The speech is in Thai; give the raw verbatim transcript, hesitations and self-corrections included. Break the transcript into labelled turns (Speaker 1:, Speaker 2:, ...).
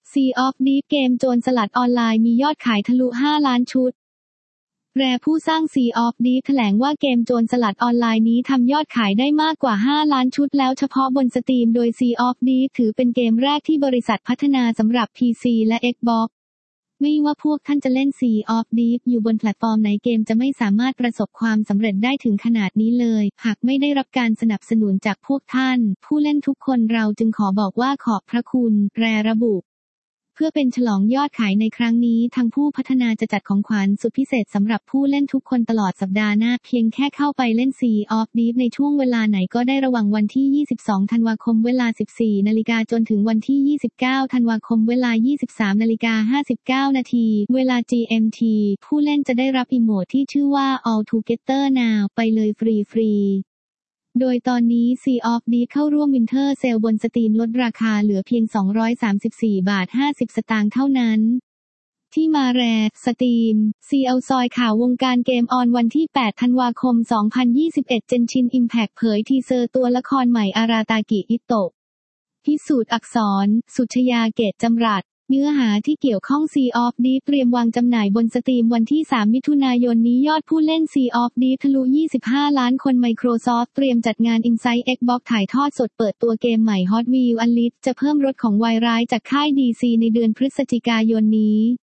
Speaker 1: Sea of Thieves เกมโจรสลัดออนไลน์มียอดขายทะลุห้าล้านชุดแรผู้สร้าง Sea of Thieves แถลงว่าเกมโจรสลัดออนไลน์นี้ทำยอดขายได้มากกว่าห้าล้านชุดแล้วเฉพาะบนสตรีมโดย Sea of Thieves ถือเป็นเกมแรกที่บริษัทพัฒนาสำหรับ พี ซี และ Xbox ไม่ว่าพวกท่านจะเล่น Sea of Thieves อยู่บนแพลตฟอร์มไหนเกมจะไม่สามารถประสบความสำเร็จได้ถึงขนาดนี้เลยหากไม่ได้รับการสนับสนุนจากพวกท่านผู้เล่นทุกคนเราจึงขอบอกว่าขอบพระคุณแรระบุเพื่อเป็นฉลองยอดขายในครั้งนี้ทางผู้พัฒนาจะจัดของขวัญสุดพิเศษสำหรับผู้เล่นทุกคนตลอดสัปดาห์หน้าเพียงแค่เข้าไปเล่น Sea of Thieves ในช่วงเวลาไหนก็ได้ระหว่างวันที่ยี่สิบสองธันวาคมเวลา สิบสี่นาฬิกาจนถึงวันที่ยี่สิบเก้าธันวาคมเวลา ยี่สิบสามนาฬิกาห้าสิบเก้านาทีเวลา จี เอ็ม ที ผู้เล่นจะได้รับอีโมดที่ชื่อว่า All Together Now ไปเลยฟรีๆโดยตอนนี้ Sea of Thieves เข้าร่วม Winter Sale บนสตรีมลดราคาเหลือเพียงสองร้อยสามสิบสี่บาทห้าสิบสตางค์เท่านั้นที่มาแรสตรีม ซี แอล ซอยข่าววงการเกมออนวันที่แปดธันวาคมสองพันยี่สิบเอ็ด Genshin Impact เผยทีเซอร์ตัวละครใหม่อาราตากิอิโตะพิสูจน์อักษรสุชยาเกตจำรัดเนื้อหาที่เกี่ยวข้อง Sea of Thieves เตรียมวางจำหน่ายบนสตรีมวันที่สามมิถุนายนนี้ยอดผู้เล่น Sea of Thieves ทะลุยี่สิบห้าล้านคน Microsoft เตรียมจัดงาน Inside Xbox ถ่ายทอดสดเปิดตัวเกมใหม่ Hot Wheels Unleashed จะเพิ่มรถของวายร้ายจากค่าย ดี ซี ในเดือนพฤศจิกายนนี้